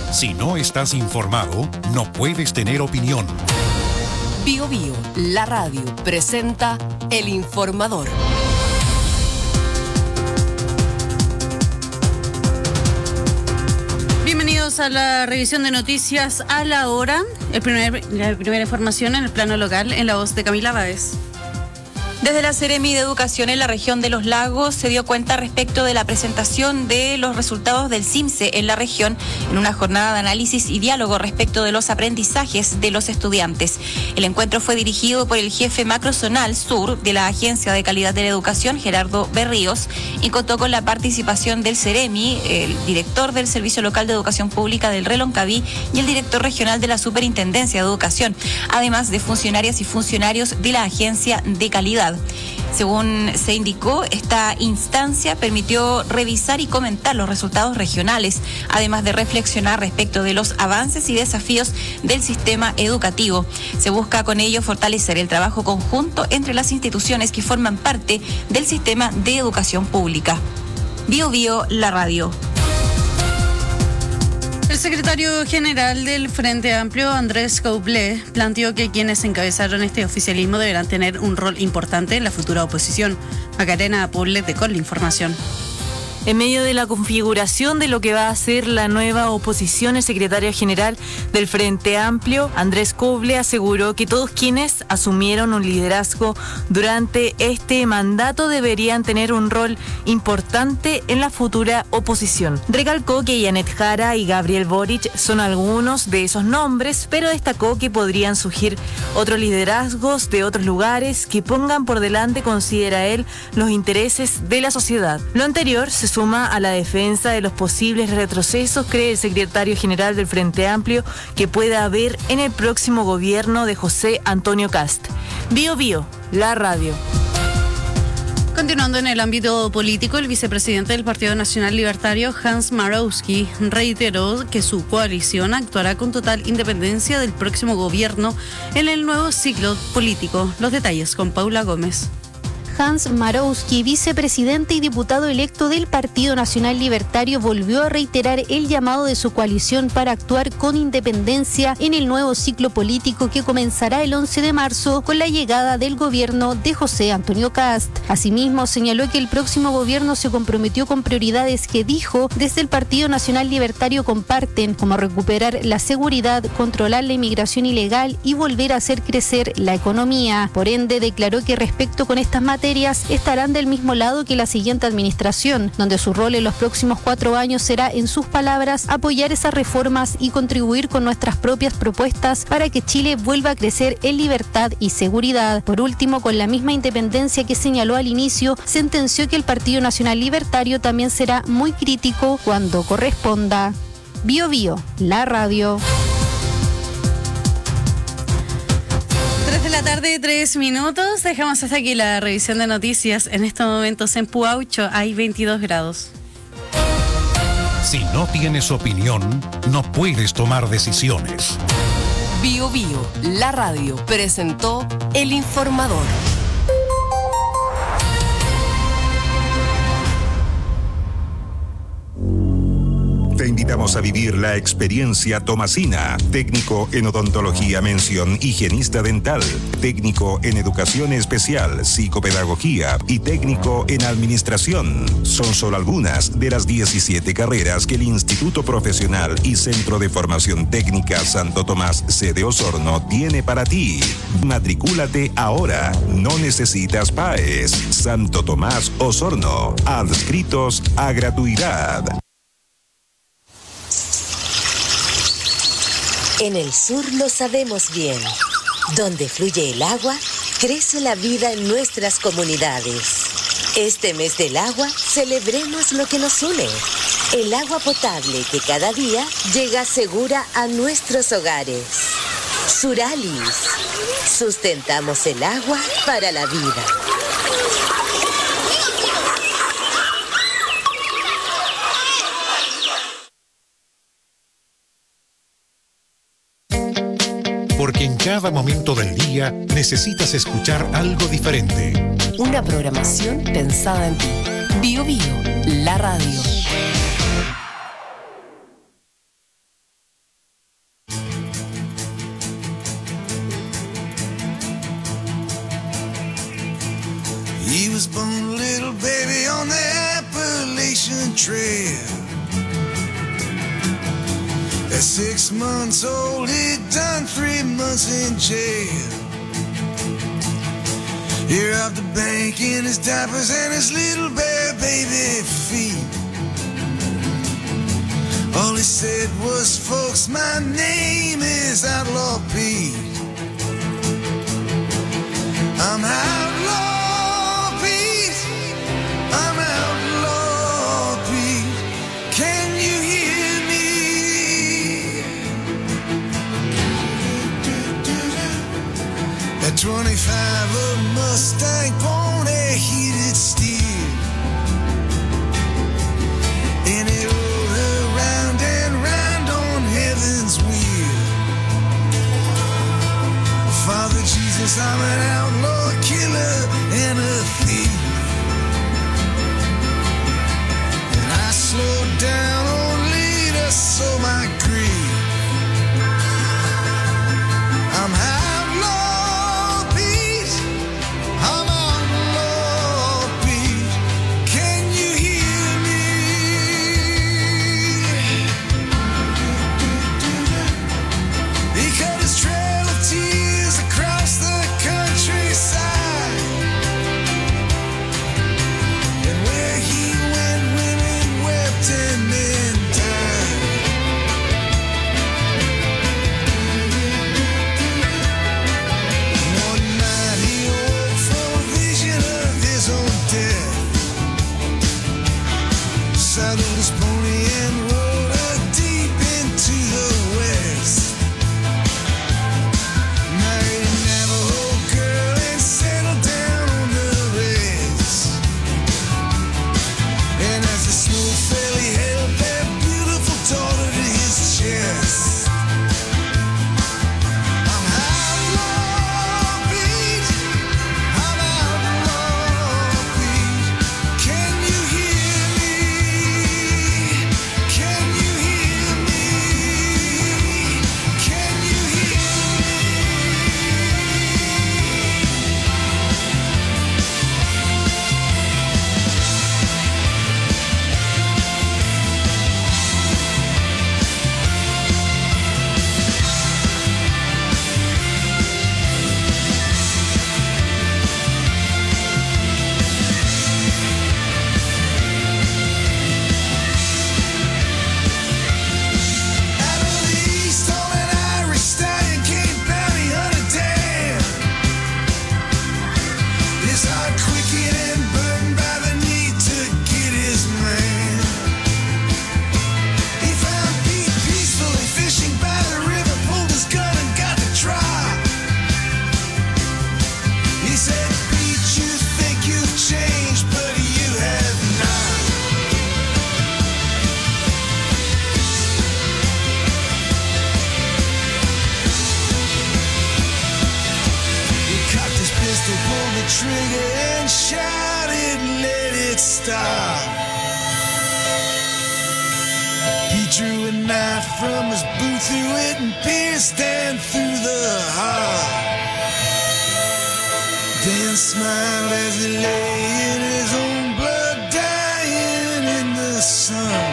Si no estás informado, no puedes tener opinión. Bio Bio, la radio, presenta El Informador. Bienvenidos a la revisión de noticias a la hora. La primera información en el plano local, en la voz de Camila Báez. Desde la Seremi de Educación en la región de Los Lagos se dio cuenta respecto de la presentación de los resultados del CIMSE en la región en una jornada de análisis y diálogo respecto de los aprendizajes de los estudiantes. El encuentro fue dirigido por el jefe macrozonal sur de la Agencia de Calidad de la Educación, Gerardo Berríos, y contó con la participación del Seremi, el director del Servicio Local de Educación Pública del Reloncaví y el director regional de la Superintendencia de Educación, además de funcionarias y funcionarios de la Agencia de Calidad. Según se indicó, esta instancia permitió revisar y comentar los resultados regionales, además de reflexionar respecto de los avances y desafíos del sistema educativo. Se busca con ello fortalecer el trabajo conjunto entre las instituciones que forman parte del sistema de educación pública. Bio Bio, la radio. El secretario general del Frente Amplio, Andrés Couble, planteó que quienes encabezaron este oficialismo deberán tener un rol importante en la futura oposición. Macarena Poblete con la información. En medio de la configuración de lo que va a ser la nueva oposición, el secretario general del Frente Amplio, Andrés Couble, aseguró que todos quienes asumieron un liderazgo durante este mandato deberían tener un rol importante en la futura oposición. Recalcó que Janet Jara y Gabriel Boric son algunos de esos nombres, pero destacó que podrían surgir otros liderazgos de otros lugares que pongan por delante, considera él, los intereses de la sociedad. Lo anterior se suma a la defensa de los posibles retrocesos, cree el secretario general del Frente Amplio, que pueda haber en el próximo gobierno de José Antonio Kast. Bio Bio, la radio. Continuando en el ámbito político, el vicepresidente del Partido Nacional Libertario, Hans Marowski, reiteró que su coalición actuará con total independencia del próximo gobierno en el nuevo ciclo político. Los detalles con Paula Gómez. Hans Marowski, vicepresidente y diputado electo del Partido Nacional Libertario, volvió a reiterar el llamado de su coalición para actuar con independencia en el nuevo ciclo político que comenzará el 11 de marzo con la llegada del gobierno de José Antonio Kast. Asimismo, señaló que el próximo gobierno se comprometió con prioridades que dijo desde el Partido Nacional Libertario comparten, como recuperar la seguridad, controlar la inmigración ilegal y volver a hacer crecer la economía. Por ende, declaró que respecto con estas materias estarán del mismo lado que la siguiente administración, donde su rol en los próximos 4 años será, en sus palabras, apoyar esas reformas y contribuir con nuestras propias propuestas para que Chile vuelva a crecer en libertad y seguridad. Por último, con la misma independencia que señaló al inicio, sentenció que el Partido Nacional Libertario también será muy crítico cuando corresponda. Bio Bio, la radio. 3:03 p.m. Dejamos hasta aquí la revisión de noticias. En estos momentos en Puaucho hay 22 grados. Si no tienes opinión, no puedes tomar decisiones. Bio Bio, la radio, presentó El Informador. Te invitamos a vivir la experiencia Tomasina, técnico en odontología mención higienista dental, técnico en educación especial, psicopedagogía y técnico en administración. Son solo algunas de las 17 carreras que el Instituto Profesional y Centro de Formación Técnica Santo Tomás, sede Osorno, tiene para ti. Matricúlate ahora, no necesitas PAES. Santo Tomás Osorno, adscritos a gratuidad. En el sur lo sabemos bien. Donde fluye el agua, crece la vida en nuestras comunidades. Este mes del agua, celebremos lo que nos une. El agua potable que cada día llega segura a nuestros hogares. Suralis. Sustentamos el agua para la vida. Porque en cada momento del día necesitas escuchar algo diferente. Una programación pensada en ti. Bio Bio, la radio. At 6 months old, he'd done 3 months in jail. He robbed the bank in his diapers and his little bare baby feet. All he said was, folks, my name is Outlaw Pete. I'm Outlaw Pete. I'm Outlaw Pete. Can you hear me? At 25, a Mustang pony heated steel. And it rolled her round and round on heaven's wheel. Father Jesus, I'm an outlaw killer and a thief. And I slowed down only to sow my grief. I'm Outlaw Pete. I'm Outlaw Pete. Can you hear me? He cut his trail of tears across the countryside. And where he went, women wept and men died. One night he awoke from a vision of his own death. Saddled his pony and rode her deep into the west. Married a Navajo girl and settled down on the rest. And as the snow fell, he held that beautiful daughter to his chest. I'm Outlaw Pete. I'm Outlaw Pete. Can you hear me? Can you hear me? Can you hear me? Out of the east on an Irish stallion came bounty hunter Dan. His heart quickened and burdened by the need to get his man. He found Pete peacefully fishing by the river, pulled his gun and got the drop. He said, Pete, you think you've changed, but you have not. He cocked his pistol, pulled the trigger, and shouted, let it stop. He drew a knife from his boot, threw it, and pierced Dan through the heart. Dan smiled as he lay in his own blood, dying in the sun.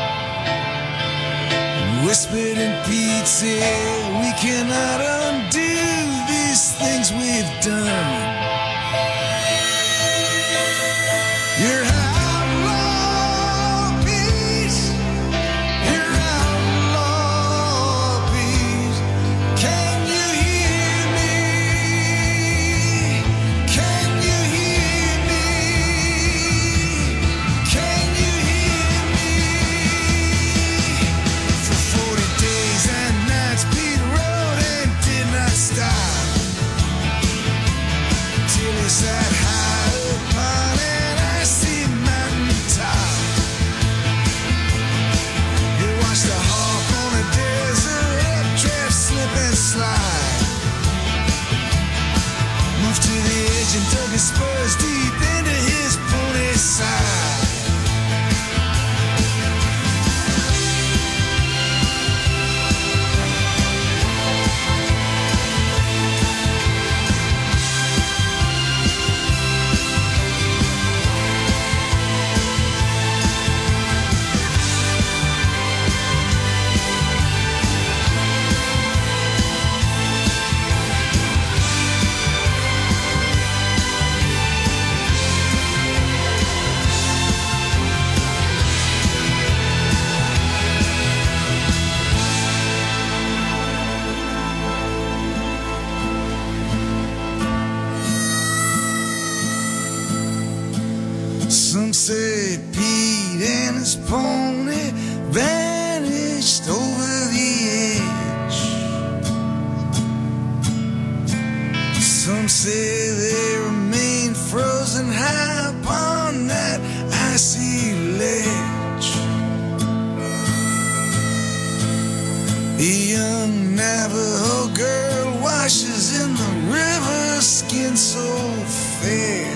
And whispered in Pete's ear, we cannot undo these things we've done. You're Outlaw Pete. You're Outlaw Pete. Can you hear me? Can you hear me? Can you hear me? For 40 days and nights Pete rode and did not stop. say Pete and his pony vanished over the edge. Some say they remain frozen high upon that icy ledge. A young Navajo girl washes in the river, skin so fair,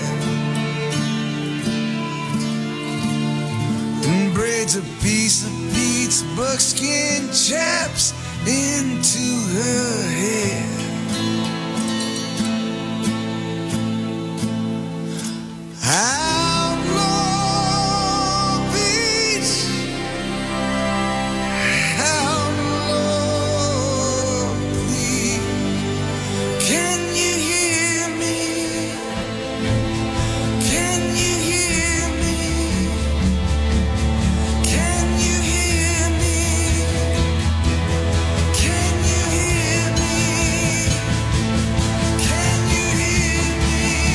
and braids a piece of Pete's buckskin chaps into her hair. Outlaw Pete, outlaw Pete, can you hear me? Can you hear me? Can you hear me? Can you hear me? Can you hear me?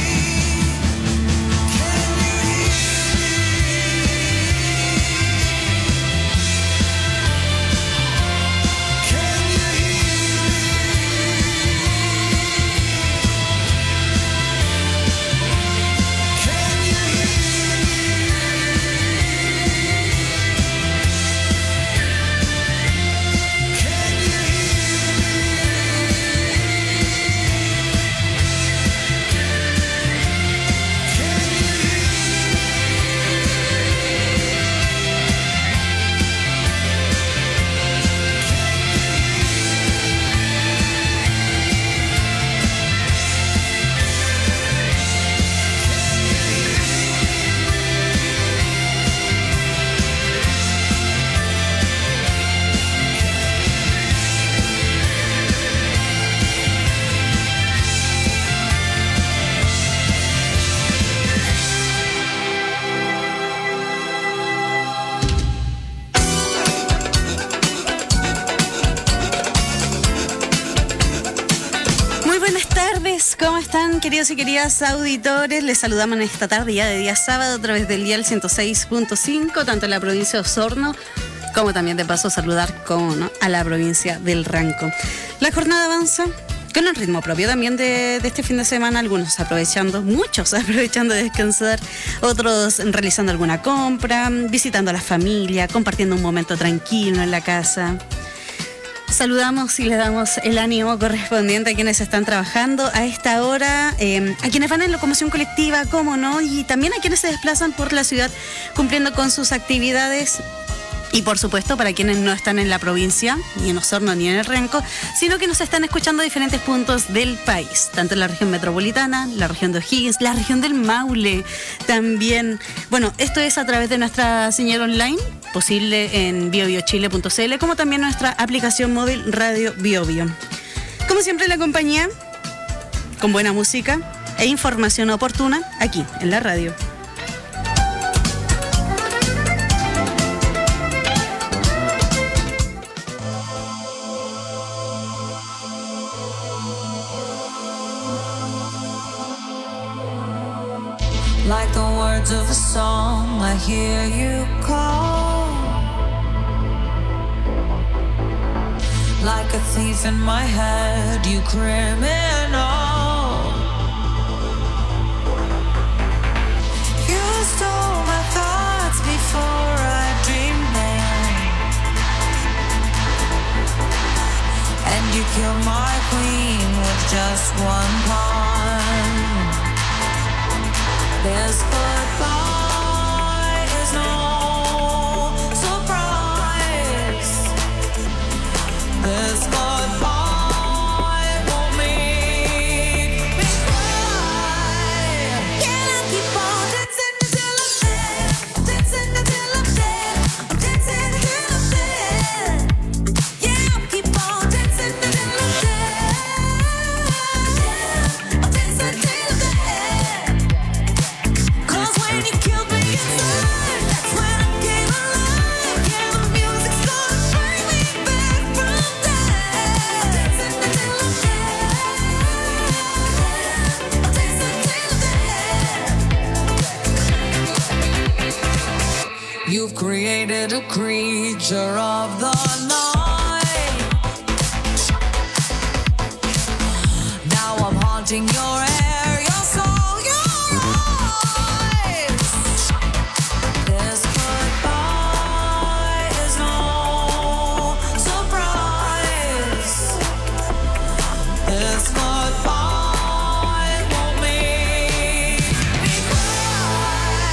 ¿Cómo están, queridos y queridas auditores? Les saludamos en esta tarde ya de día sábado a través del dial 106.5, tanto en la provincia de Osorno como también de paso saludar, como no, a la provincia del Ranco. La jornada avanza con el ritmo propio también de este fin de semana, algunos aprovechando, muchos aprovechando de descansar, otros realizando alguna compra, visitando a la familia, compartiendo un momento tranquilo en la casa. Saludamos y les damos el ánimo correspondiente a quienes están trabajando a esta hora, a quienes van en locomoción colectiva, cómo no, y también a quienes se desplazan por la ciudad cumpliendo con sus actividades. Y por supuesto para quienes no están en la provincia, ni en Osorno ni en el Renco, sino que nos están escuchando de diferentes puntos del país, tanto en la región metropolitana, la región de O'Higgins, la región del Maule también. Bueno, esto es a través de nuestra señal online, posible en biobiochile.cl, como también nuestra aplicación móvil Radio BioBio. Como siempre, la compañía con buena música e información oportuna aquí en la radio. Like the words of a song, I hear you call. Like a thief in my head, you criminal. You stole my thoughts before I dreamed them, and you killed my queen with just one pawn. This goodbye is no surprise. This goodbye won't make me cry. Can I keep on dancing until I'm dead? Dancing until I'm dead. I'm dancing until I'm dead. Yeah, I'll keep on dancing until I'm dead. Yeah, I'm dancing until I'm dead. 'Cause when you creature of the night. Now I'm haunting your